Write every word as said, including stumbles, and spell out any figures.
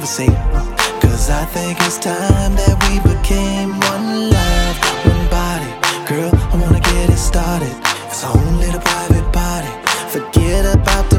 conversate. Cause I think it's time that we became one love, one body. Girl, I wanna get it started. It's our own little private party. Forget about the